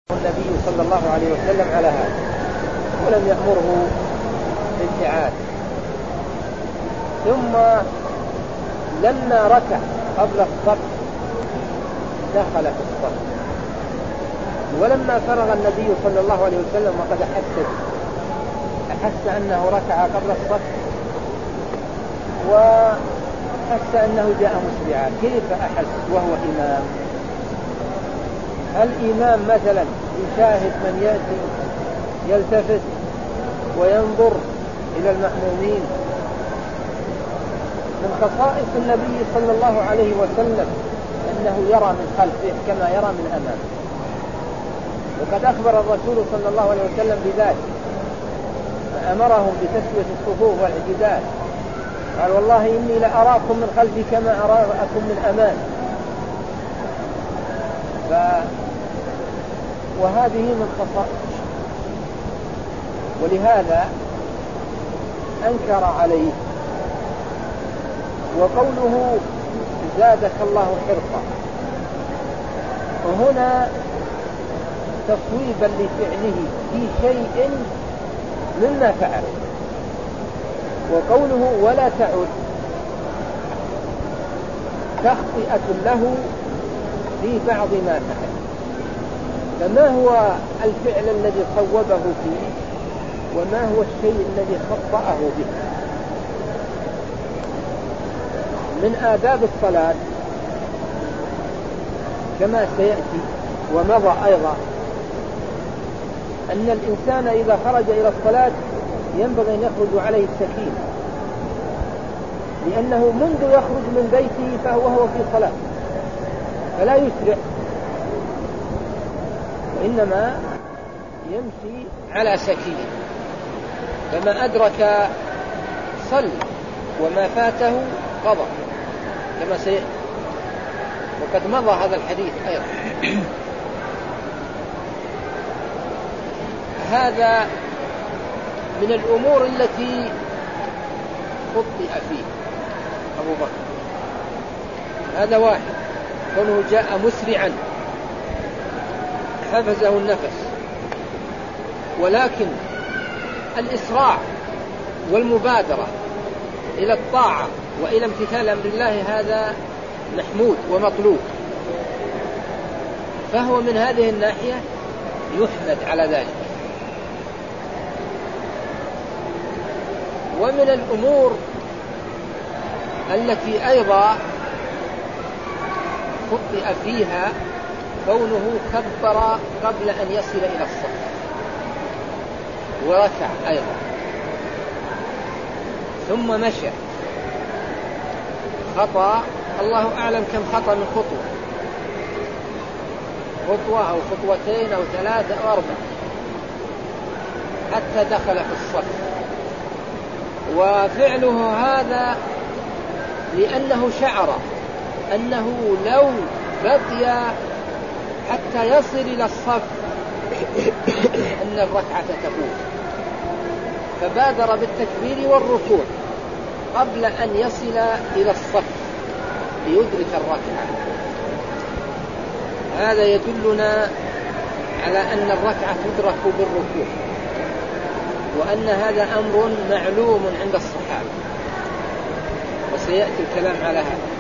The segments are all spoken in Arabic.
النبي صلى الله عليه وسلم على هذا ولم يأمره بالإعادة. ثم لما ركع قبل الصف دخل في الصف، ولما فرغ النبي صلى الله عليه وسلم وقد أحس أنه ركع قبل الصف وأحس أنه جاء مسرعا. كيف أحس وهو إمام؟ الإمام مثلا يشاهد من يأتي يلتفت وينظر إلى المأمومين. من خصائص النبي صلى الله عليه وسلم أنه يرى من خلفه كما يرى من أمامه، وقد أخبر الرسول صلى الله عليه وسلم بذلك، فأمرهم بتسوية الصفوف والاعتدال. قال والله إني لأراكم من خلفي كما أراكم من أمامي. وهذه من خصائص، ولهذا أنكر عليه. وقوله زادك الله حرصا وهنا تصويبا لفعله في شيء مما فعل. وقوله ولا تعد تخطئة له في بعض ما فعل. فما هو الفعل الذي صوبه فيه وما هو الشيء الذي خطأه به؟ من آداب الصلاة كما سيأتي ومضى أيضا أن الإنسان إذا خرج إلى الصلاة ينبغي أن يخرج عليه السكينة، لأنه منذ يخرج من بيته فهو في صلاة، فلا يسرع وإنما يمشي على سكينة. فما أدرك صلى وما فاته قضى كما سيأتي، وقد مضى هذا الحديث أيضا. هذا من الأمور التي خطئ فيه أبو بكر. هذا واحد، كونه جاء مسرعا حفزه النفس، ولكن الإسراع والمبادرة إلى الطاعة وإلى امتثال أمر الله هذا محمود ومطلوب، فهو من هذه الناحية يحمد على ذلك. ومن الأمور التي أيضا خطئ فيها كونه كبر قبل أن يصل إلى الصف وركع أيضا ثم مشى. خطأ الله أعلم كم خطأ من خطوة أو خطوتين أو 3 أو 4 حتى دخل في الصف. وفعله هذا لأنه شعر أنه لو بقي حتى يصل إلى الصف أن الركعة تفوت، فبادر بالتكبير والركوع قبل أن يصل إلى الصف ليدرك الركعة. هذا يدلنا على أن الركعة تدرك بالركوع، وأن هذا أمر معلوم عند الصحابة، وسيأتي الكلام على هذا.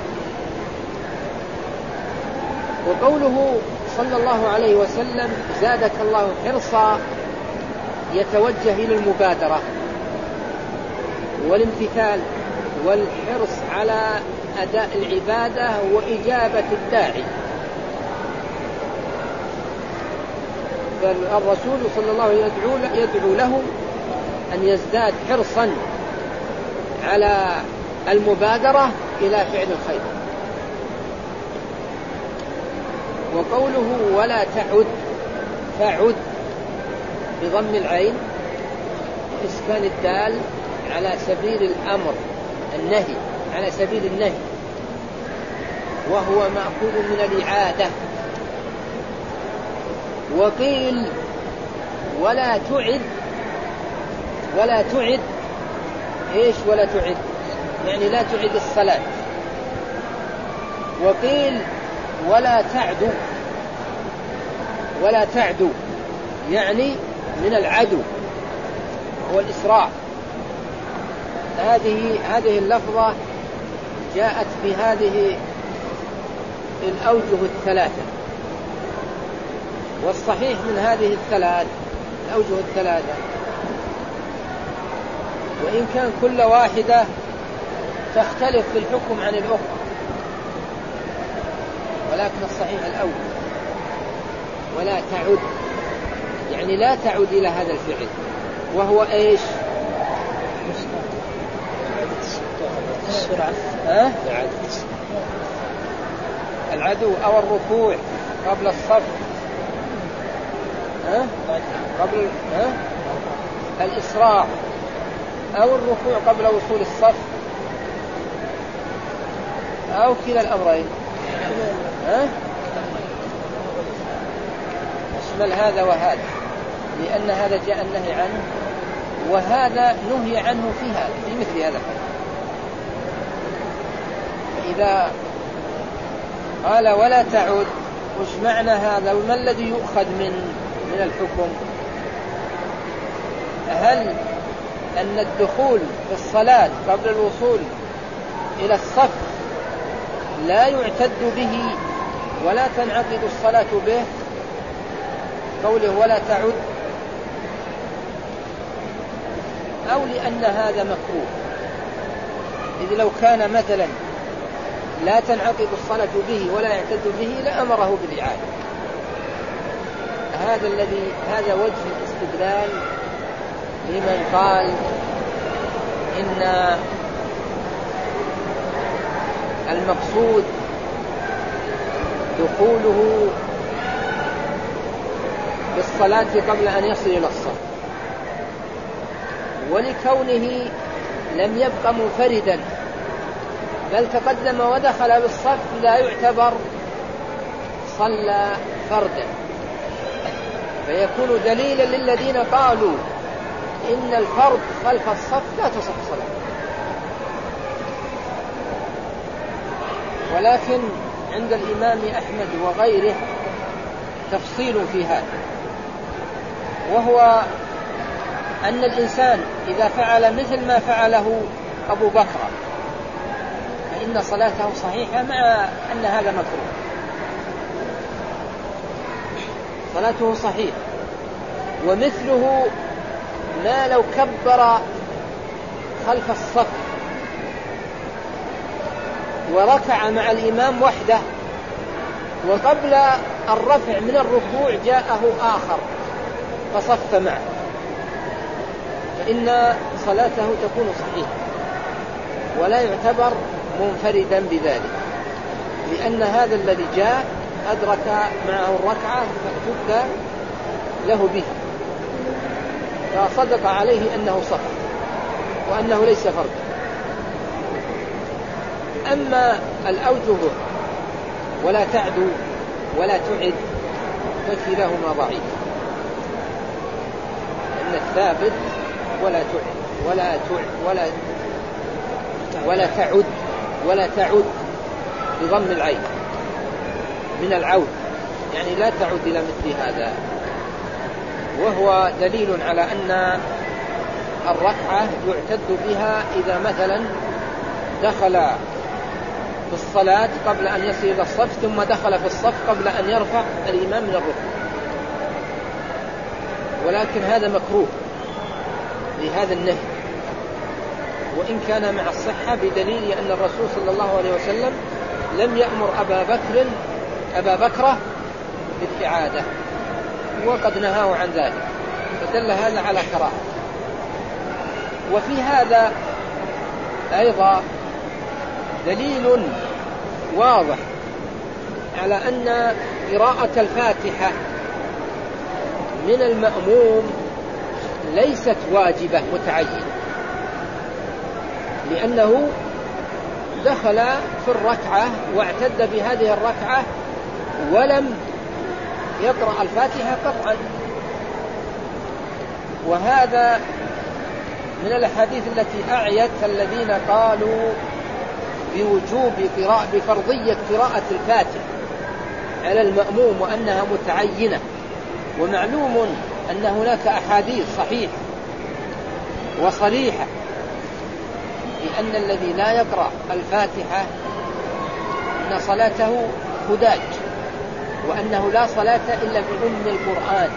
وقوله صلى الله عليه وسلم زادك الله حرصا يتوجه إلى المبادرة والامتثال والحرص على أداء العبادة وإجابة الداعي. فالرسول صلى الله عليه وسلم يدعو له أن يزداد حرصا على المبادرة إلى فعل الخير. وقوله ولا تعد فعد بضم العين إسكان الدال على سبيل الأمر النهي، على سبيل النهي، وهو مأخوذ من الإعادة. وقيل ولا تعد إيش ولا تعد؟ يعني لا تعد الصلاة. وقيل ولا تعد، ولا تعدو يعني من العدو والإسراع. هذه اللفظة جاءت بهذه الأوجه الثلاثة، والصحيح من هذه الأوجه الثلاثة، وإن كان كل واحدة تختلف في الحكم عن الأخرى، ولكن الصحيح الأول. ولا تعد يعني لا تعد إلى هذا الفعل، وهو إيش؟ العدو أو الركوع قبل الصف، قبل الإسراع، أو الركوع قبل وصول الصف، أو كلا الأمرين. يشمل هذا وهذا، لأن هذا جاء النهي عنه وهذا نهي عنه في مثل هذا الحال. فإذا قال ولا تعد، وش معنى هذا وما الذي يؤخذ من الحكم؟ هل أن الدخول في الصلاة قبل الوصول إلى الصف لا يعتد به ولا تنعقد الصلاة به قوله ولا تعد، أو لأن هذا مكروه؟ إذ لو كان مثلا لا تنعقد الصلاة به ولا يعتد به لأمره بالإعادة. هذا وجه الاستدلال لمن قال إن المقصود دخوله بالصلاة قبل أن يصل إلى الصف، ولكونه لم يبق منفردا بل تقدم ودخل بالصف لا يعتبر صلى فردا، فيكون دليلا للذين قالوا إن الفرد خلف الصف لا تصح صلاة. ولكن عند الإمام أحمد وغيره تفصيل في هذا، وهو أن الإنسان إذا فعل مثل ما فعله أبو بكر فإن صلاته صحيحة، مع أن هذا مكروه. صلاته صحيحة. ومثله ما لو كبر خلف الصف وركع مع الإمام وحده، وقبل الرفع من الركوع جاءه آخر فصف معه، فإن صلاته تكون صحيحة ولا يعتبر منفردا بذلك، لأن هذا الذي جاء أدرك معه الركعة فاعتد له به، فصدق عليه أنه صف وأنه ليس فردا. أما الأوجه ولا تعدو ولا تعد فكلاهما ضعيف، أن الثابت ولا تعد ولا تعد بضم العين من العود، يعني لا تعود إلى مثل هذا، وهو دليل على أن الركعة يعتد بها إذا مثلا دخل في الصلاة قبل أن يصل إلى الصف، ثم دخل في الصف قبل أن يرفع الإمام من الركوع، ولكن هذا مكروه لهذا النهي، وإن كان مع الصحة بدليل أن الرسول صلى الله عليه وسلم لم يأمر أبا بكر بالإعادة وقد نهاه عن ذلك، فدل هذا على كراهة. وفي هذا أيضا دليل واضح على أن قراءة الفاتحة من المأموم ليست واجبة متعينة، لأنه دخل في الركعة واعتد بهذه الركعة ولم يقرأ الفاتحة قطعا. وهذا من الأحاديث التي أعيت الذين قالوا بفرضية قراءة الفاتحة على المأموم وأنها متعينة، ومعلوم أن هناك أحاديث صحيحة وصريحة بأن الذي لا يقرأ الفاتحة أن صلاته خداج، وأنه لا صلاة إلا بأم القرآن.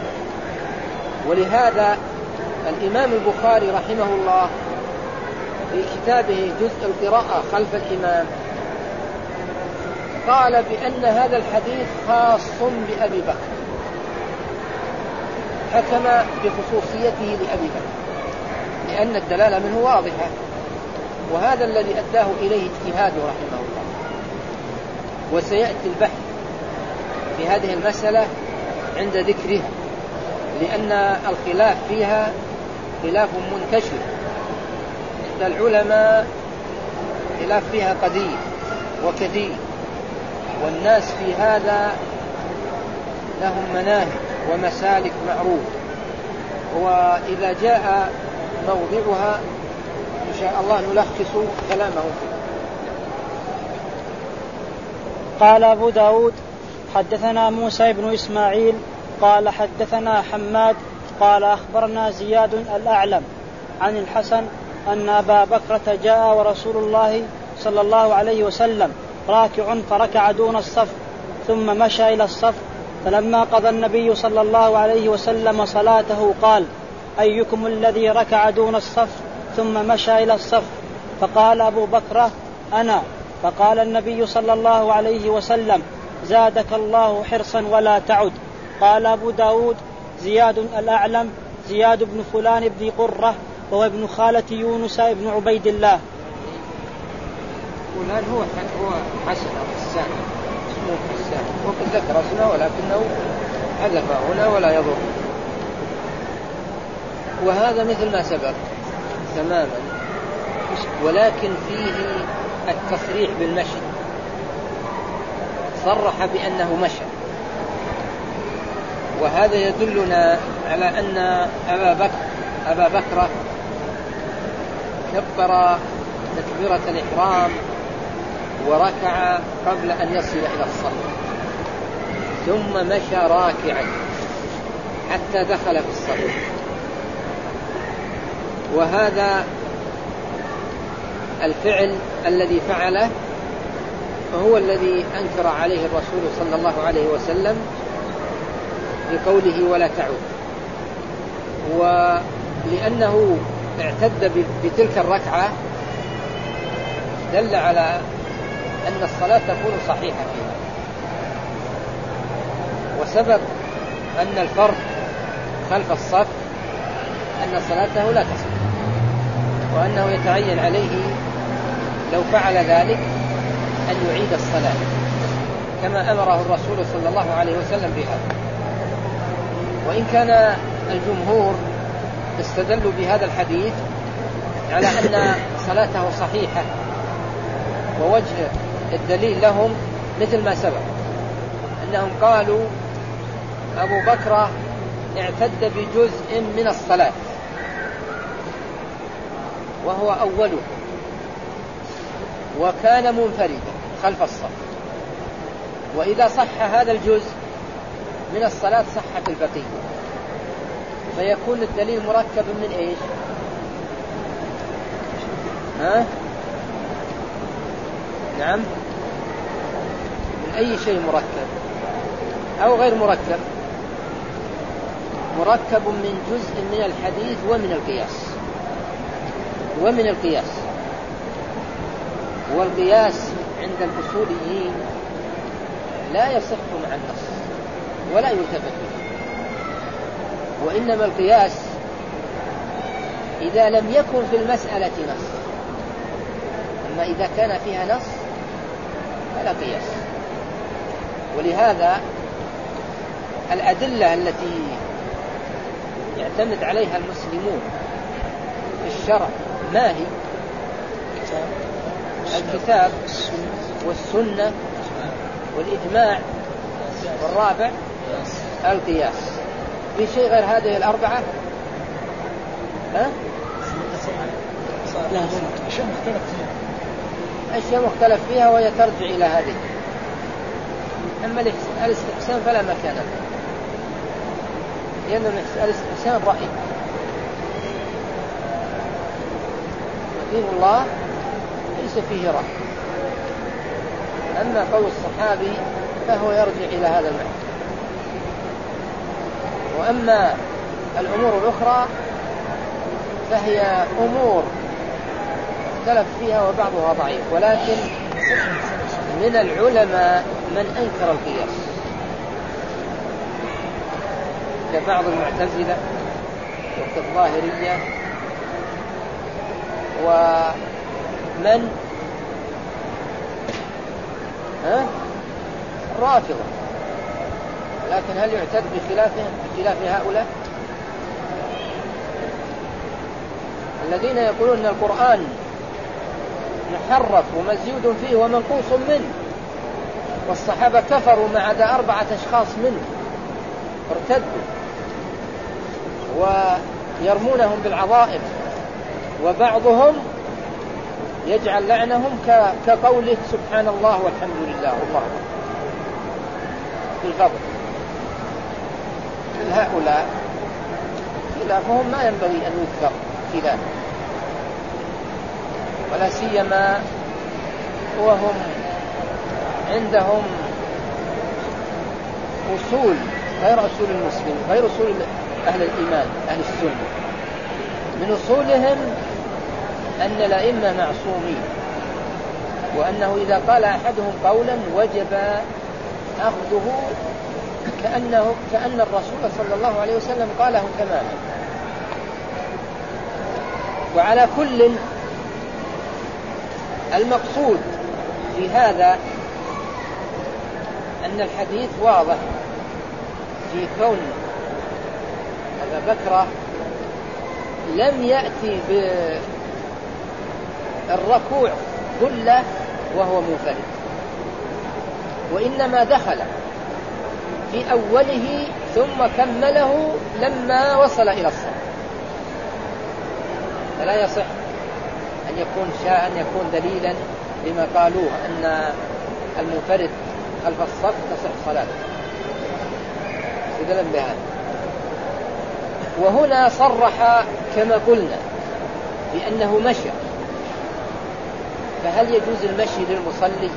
ولهذا الإمام البخاري رحمه الله في كتابه جزء القراءة خلف الإمام قال بأن هذا الحديث خاص بأبي بكر، حكم بخصوصيته لأبي بكر لأن الدلالة منه واضحة، وهذا الذي أداه إليه اجتهاده رحمه الله. وسيأتي البحث في هذه المسألة عند ذكرها، لأن الخلاف فيها خلاف منتشر عند العلماء، خلاف فيها قديم وكثير، والناس في هذا لهم مناهج ومسالك معروف، وإذا جاء موضعها إن شاء الله نلخص كلامه فيه. قال أبو داود حدثنا موسى بن إسماعيل قال حدثنا حماد قال أخبرنا زياد الأعلم عن الحسن أن أبا بكرة جاء ورسول الله صلى الله عليه وسلم راكع فركع دون الصف ثم مشى إلى الصف، فلما قضى النبي صلى الله عليه وسلم صلاته قال: أيكم الذي ركع دون الصف ثم مشى إلى الصف؟ فقال أبو بكرة: أنا. فقال النبي صلى الله عليه وسلم: زادك الله حرصا ولا تعد. قال أبو داود زياد الأعلم زياد بن فلان بن قرة وهو ابن خالة يونس بن عبيد الله. فلان هو حسن حسان، اسمه حسان، وقد ذكر اسمه ولكنه حذف هنا ولا يضر. وهذا مثل ما سبق تماما، ولكن فيه التصريح بالمشي، صرح بأنه مشى، وهذا يدلنا على أن أبا بكر كبر تكبيرة الإحرام وركع قبل أن يصل إلى الصف، ثم مشى راكعا حتى دخل في الصف. وهذا الفعل الذي فعله فهو الذي أنكر عليه الرسول صلى الله عليه وسلم بقوله ولا تعود، ولأنه اعتد بتلك الركعة دل على أن الصلاة تكون صحيحة فيها. وسبب أن الفرد خلف الصف أن صلاته لا تصح، وأنه يتعين عليه لو فعل ذلك أن يعيد الصلاة كما أمره الرسول صلى الله عليه وسلم بهذا. وإن كان الجمهور استدلوا بهذا الحديث على أن صلاته صحيحة، ووجه الدليل لهم مثل ما سبق أنهم قالوا أبو بكر اعتد بجزء من الصلاة وهو أوله، وكان منفردا خلف الصف، وإذا صح هذا الجزء من الصلاة صحت البقية، فيكون الدليل مركب من إيش؟ نعم، من أي شيء مركب أو غير مركب؟ مركب من جزء من الحديث ومن القياس. والقياس عند الأصوليين لا يصح مع النص ولا يلتفت به، وإنما القياس إذا لم يكن في المسألة نص، أما إذا كان فيها نص فلا قياس. ولهذا الأدلة التي يعتمد عليها المسلمون في الشرع ما هي؟ الكتاب والسنة والإجماع، والرابع القياس. في شيء غير هذه الأربعة؟ أشياء مختلف فيها وهي ترجع إلى هذه. أما الاستحسان فلا مكان له. لأن الإنسان رأي، دين الله ليس فيه رأي. أما قول الصحابي فهو يرجع إلى هذا المعنى. وأما الأمور الأخرى فهي أمور اختلف فيها وبعضها ضعيف، ولكن من العلماء من أنكر القياس كبعض المعتزلة وكالظاهرية ومن الرافضة. لكن هل يعتد بخلاف هؤلاء الذين يقولون أن القرآن محرف ومزيود فيه ومنقوص منه، والصحابة كفروا ما عدا 4 أشخاص منه ارتدوا، ويرمونهم بالعظائم، وبعضهم يجعل لعنهم كقوله سبحان الله والحمد لله والله في الفضل. هؤلاء خلافهم ما ينبغي أن يذكر خلاف، ولا سيما وهم عندهم أصول غير أصول المسلم، غير أصول أهل الإيمان أهل السنة. من أصولهم أن الأئمة معصومين، وأنه إذا قال أحدهم قولا وجب أخذه كأن الرسول صلى الله عليه وسلم قاله تماما. وعلى كل المقصود في هذا أن الحديث واضح في كون أبا بكر لم يأتي بالركوع كله وهو منفرد، وإنما دخل في أوله ثم كمله لما وصل إلى الصلاة. فلا يصح أن يكون دليلا لما قالوه أن المنفرد خلف الصف تصح صلاته استدلالا بهذا. وهنا صرح كما قلنا بأنه مشى، فهل يجوز المشي للمصلي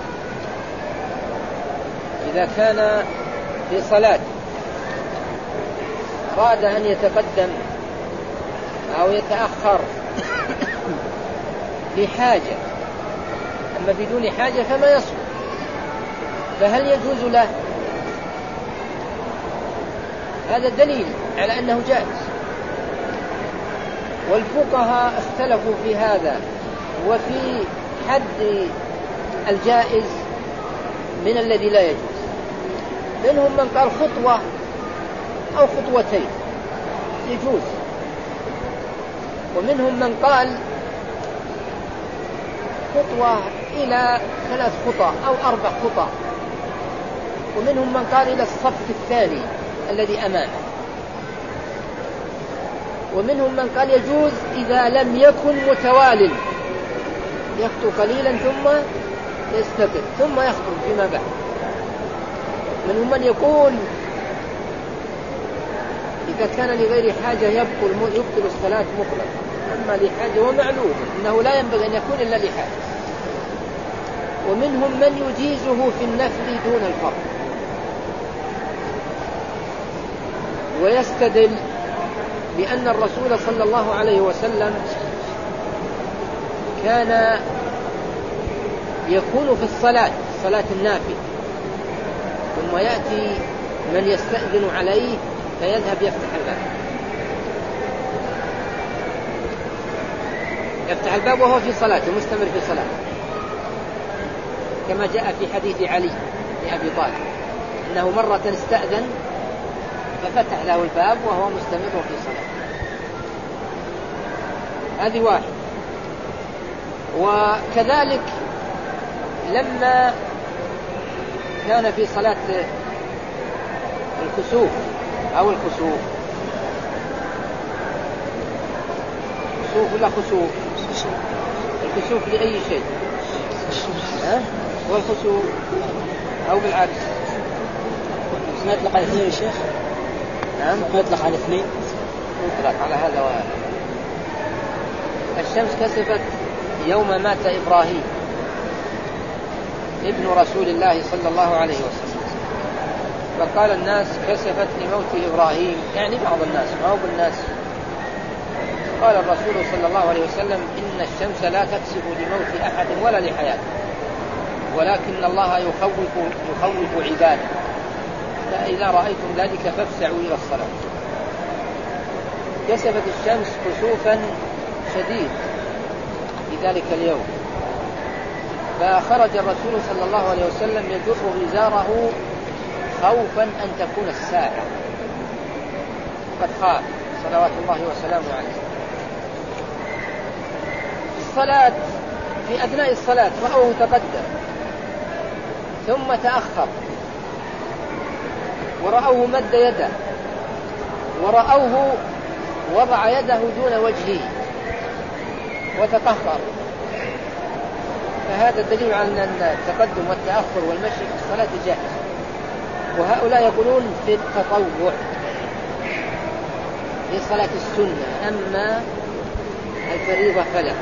إذا كان في صلاة أراد أن يتقدم أو يتأخر لحاجة، أما بدون حاجة فما يصلح، فهل يجوز له؟ هذا الدليل على أنه جائز. والفقهاء اختلفوا في هذا وفي حد الجائز من الذي لا يجوز. منهم من قال خطوة أو خطوتين يجوز، ومنهم من قال خطوة إلى 3 خطى أو 4 خطى، ومنهم من قال إلى الصف الثاني الذي أمامه، ومنهم من قال يجوز إذا لم يكن متوال، يخطو قليلا ثم يستقر ثم يخطو فيما بعد. منهم من يقول إذا كان لغير حاجة يبطل الصلاة مطلقا، أما لحاجة ومعلوم أنه لا ينبغي أن يكون إلا لحاجة. ومنهم من يجيزه في النفل دون الفرض، ويستدل بأن الرسول صلى الله عليه وسلم كان يكون في صلاة النافل، ثم يأتي من يستأذن عليه فيذهب يفتح الباب وهو في صلاته مستمر في صلاته، كما جاء في حديث علي لأبي طالب أنه مرة استأذن ففتح له الباب وهو مستمر في صلاته. هذه واحد. وكذلك لما كان في صلاة الكسوف أو الخسوف، خسوف ولا خسوف؟ الكسوف لأي شيء والخسوف أو بالعكس ما يطلق عليه يا شيخ نعم. يطلق على اثنين. يطلق على هذا وهذا. الشمس كسفت يوم مات إبراهيم ابن رسول الله صلى الله عليه وسلم، فقال الناس كسفت لموت إبراهيم، يعني بعض الناس ما هو بالناس. قال الرسول صلى الله عليه وسلم إن الشمس لا تكسف لموت أحد ولا لحياته، ولكن الله يخوف عباده، فإذا رأيتم ذلك فافزعوا إلى الصلاة. كسفت الشمس كسوفا شديد في ذلك اليوم، فخرج الرسول صلى الله عليه وسلم يجر إزاره خوفا أن تكون الساعة، قد خاف صلوات الله وسلامه عليه. الصلاة في أثناء الصلاة رأوه تقدم ثم تأخر، ورأوه مد يده، ورأوه وضع يده دون وجهه وتقهقر، فهذا دليل على أن التقدم والتأخر والمشي في الصلاة جائز. وهؤلاء يقولون في التطوع في صلاة السنة، أما الفريضة فلا.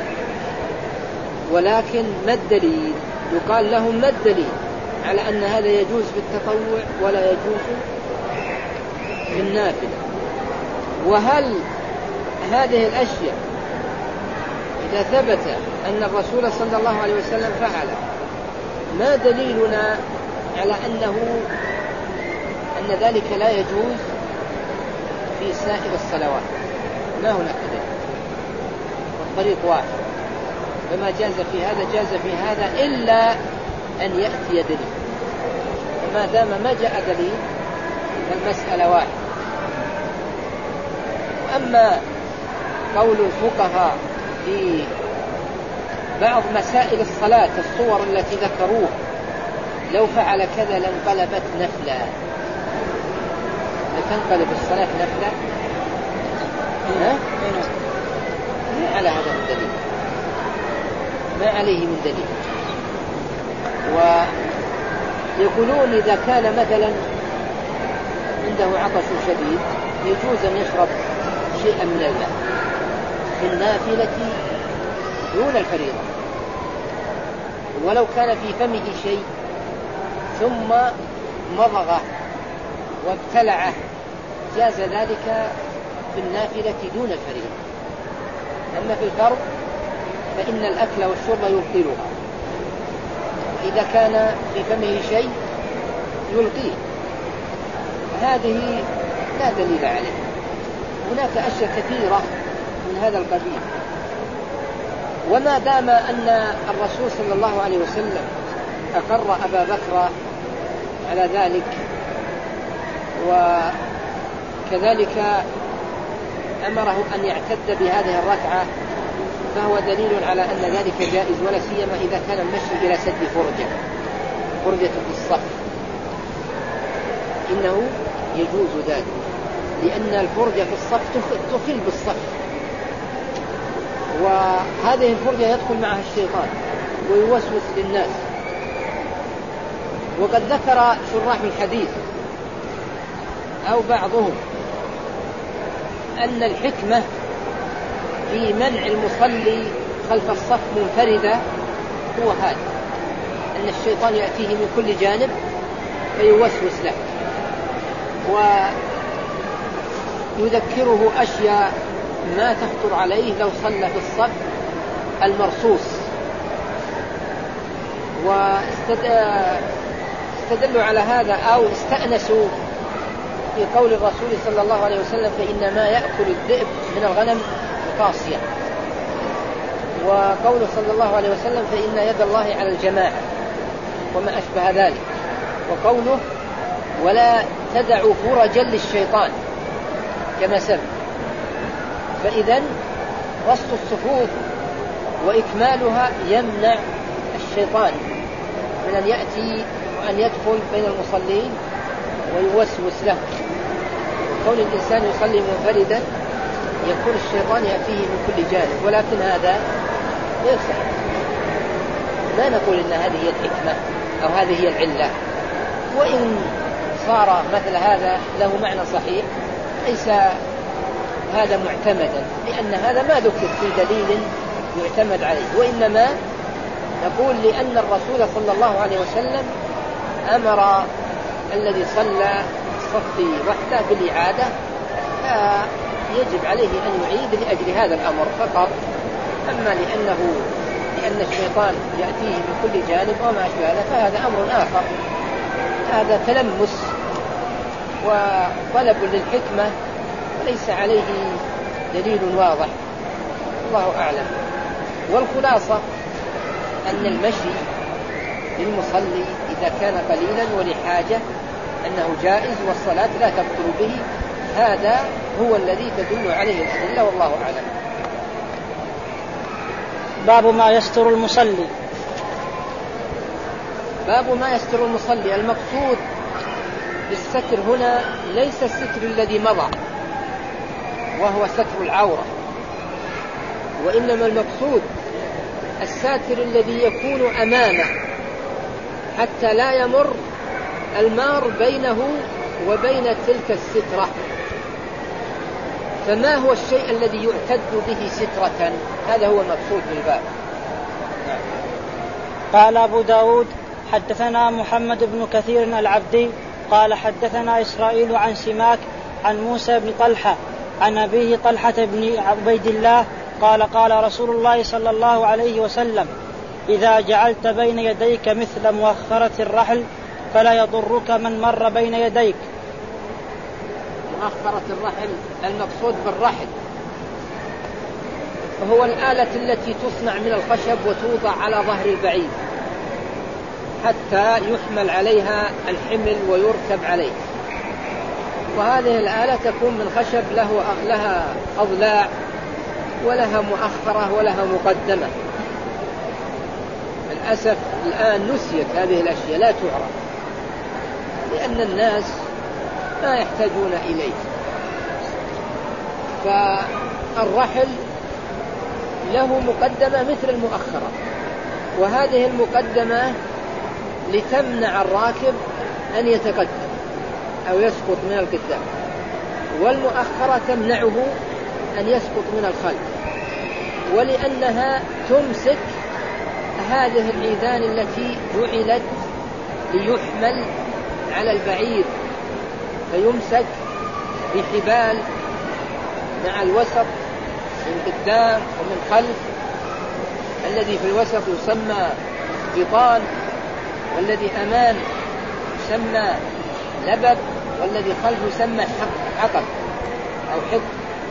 ولكن ما الدليل؟ يقال لهم ما الدليل على أن هذا يجوز في التطوع ولا يجوز في النافلة؟ وهل هذه الأشياء إذا ثبت أن الرسول صلى الله عليه وسلم فعل، ما دليلنا على أن ذلك لا يجوز في سائر الصلوات؟ ما هناك دليل، والطريق واحد، فما جاز في هذا جاز في هذا إلا أن يأتي دليل. وما دام ما جاء دليل فالمسألة واحد. أما قول الفقهاء في بعض مسائل الصلاة الصور التي ذكروها لو فعل كذا لانقلبت نفلا، لتنقلب الصلاة نفلا، ما على هذا من دليل، ما عليه من دليل. ويقولون إذا كان مثلا عنده عطش شديد يجوز أن يشرب شيئا من الماء في النافلة دون الفريضة، ولو كان في فمه شيء ثم مضغه وابتلعه جاز ذلك في النافلة دون الفريضة. أما في الفرض فإن الأكل والشرب يبطلها، إذا كان في فمه شيء يلقيه، هذه لا دليل عليه. هناك أشياء كثيرة من هذا القبيل. وما دام أن الرسول صلى الله عليه وسلم أقر أبا بكر على ذلك، وكذلك أمره أن يعتد بهذه الركعة، فهو دليل على أن ذلك جائز، ولا سيما إذا كان المشي إلى سد فرجة في الصف، إنه يجوز ذلك، لأن الفرجة في الصف تخل بالصف، وهذه الفرجة يدخل معها الشيطان ويوسوس للناس. وقد ذكر شراح الحديث أو بعضهم أن الحكمة في منع المصلي خلف الصف منفردة هو هذا، أن الشيطان يأتيه من كل جانب فيوسوس له ويذكره أشياء ما تخطر عليه لو صلى في الصف المرصوص. واستدلوا على هذا أو استأنسوا في قول الرسول صلى الله عليه وسلم فإنما يأكل الذئب من الغنم قاصية، وقول صلى الله عليه وسلم فإن يد الله على الجماعة وما أشبه ذلك، وقوله ولا تدعوا فرجا للشيطان كما سبق. فإذن رص الصفوف وإكمالها يمنع الشيطان من أن يأتي وأن يدخل بين المصلين ويوسوس له. كون الإنسان يصلي منفردا يكون الشيطان يأتيه من كل جانب، ولكن هذا غير صحيح. لا نقول إن هذه هي الحكمة أو هذه هي العلة، وإن صار مثل هذا له معنى صحيح ليس هذا معتمدا، لأن هذا ما ذكر في دليل يعتمد عليه، وإنما نقول لأن الرسول صلى الله عليه وسلم أمر الذي صلى الصف وحده بالإعادة، فيجب عليه أن يعيد لأجل هذا الأمر فقط. أما لأن الشيطان يأتيه من كل جانب وما أشبه هذا فهذا أمر آخر، هذا تلمس وطلب للحكمة وليس عليه دليل واضح، الله أعلم. والخلاصة أن المشي للمصلي إذا كان قليلا ولحاجة أنه جائز، والصلاة لا تبطل به، هذا هو الذي تدل عليه الأدلة، والله أعلم. باب ما يستر المصلي. باب ما يستر المصلي. المقصود بالستر هنا ليس الستر الذي مضى وهو ستر العورة، وإنما المقصود الساتر الذي يكون أمامه حتى لا يمر المار بينه وبين تلك السترة. فما هو الشيء الذي يعتد به سترة؟ هذا هو المقصود بالباب. قال أبو داود حدثنا محمد بن كثير العبدي قال حدثنا إسرائيل عن سماك عن موسى بن طلحة عن أبيه طلحة بن عبيد الله قال قال رسول الله صلى الله عليه وسلم: إذا جعلت بين يديك مثل مؤخرة الرحل فلا يضرك من مر بين يديك. مؤخرة الرحل المقصود بالرحل وهو الآلة التي تصنع من الخشب وتوضع على ظهر البعير حتى يحمل عليها الحمل ويركب عليه، وهذه الآلة تكون من خشب لها أضلاع ولها مؤخرة ولها مقدمة. للأسف الآن نسيت هذه الأشياء، لا تعرف لأن الناس ما يحتاجون إليه. فالرحل له مقدمة مثل المؤخرة، وهذه المقدمة لتمنع الراكب أن يتقدم أو يسقط من القدام، والمؤخرة تمنعه أن يسقط من الخلف، ولأنها تمسك هذه العيدان التي جعلت ليحمل على البعير، فيمسك بحبال مع الوسط من قدام ومن خلف. الذي في الوسط يسمى بطان، والذي أمام يسمى لبب، والذي خلف يسمى عقب أو حق.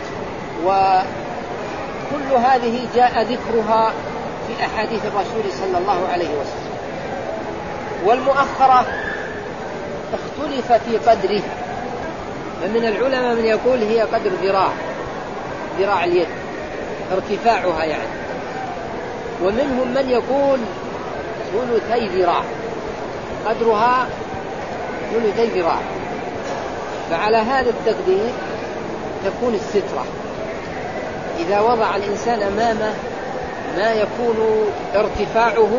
وكل هذه جاء ذكرها في أحاديث الرسول صلى الله عليه وسلم. والمؤخرة اختلف في قدره، فمن العلماء من يقول هي قدر ذراع اليد ارتفاعها يعني، ومنهم من يقول ثلثي ذراع، قدرها ثلثي ذراع. فعلى هذا التقدير تكون السترة إذا وضع الإنسان أمامه ما يكون ارتفاعه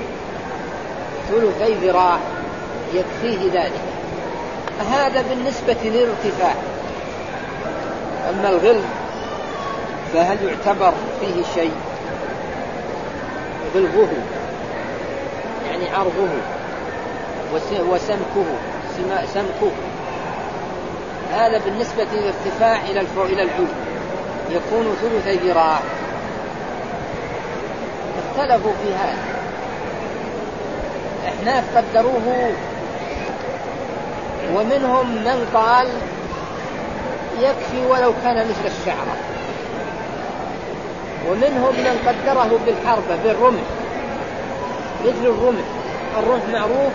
ثلثي ذراع يكفيه ذلك. هذا بالنسبة للارتفاع. أما الغلظ فهل يعتبر فيه شيء؟ غلظه يعني عرضه وسمكه هذا بالنسبة للارتفاع إلى العود يكون ثلثي ذراع. اختلفوا في هذا، احناف قدروه، ومنهم من قال يكفي ولو كان مثل الشعرة، ومنهم من قدره بالحربة بالرمح مثل الرمح. الرمح معروف،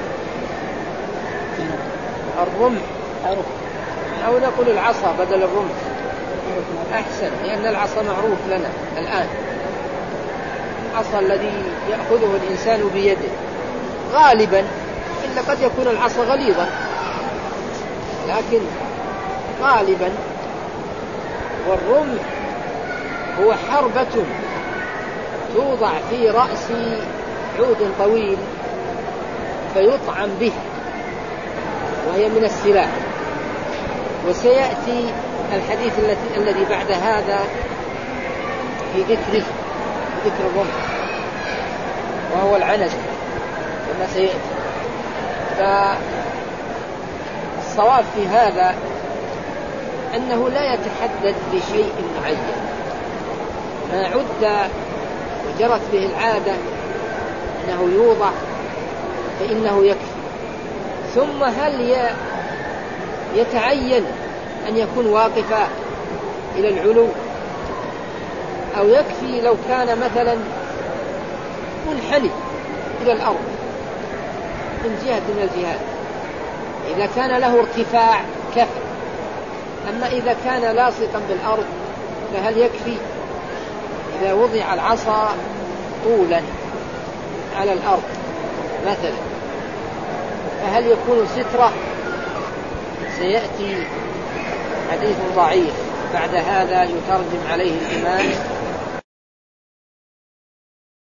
الرمح أو نقول العصا بدل الرمح أحسن، لأن العصا معروف لنا الآن، العصا الذي يأخذه الإنسان بيده غالبا، إلا قد يكون العصا غليظا، لكن غالبا. والرمح هو حربة توضع في رأس عود طويل فيطعم به، وهي من السلاح. وسيأتي الحديث الذي بعد هذا في ذكر الرمح وهو العنز كما سيأتي. فالصواب في هذا أنه لا يتحدد بشيء معين، ما عد وجرت به العادة أنه يوضع فإنه يكفي. ثم هل يتعين أن يكون واقفا إلى العلو، أو يكفي لو كان مثلا منحني إلى الأرض من جهة من الجهات؟ إذا كان له ارتفاع كفى، أما إذا كان لاصقا بالأرض فهل يكفي؟ إذا وضع العصا طولا على الأرض مثلا فهل يكون سترة؟ سيأتي حديث ضعيف بعد هذا يترجم عليه الإمام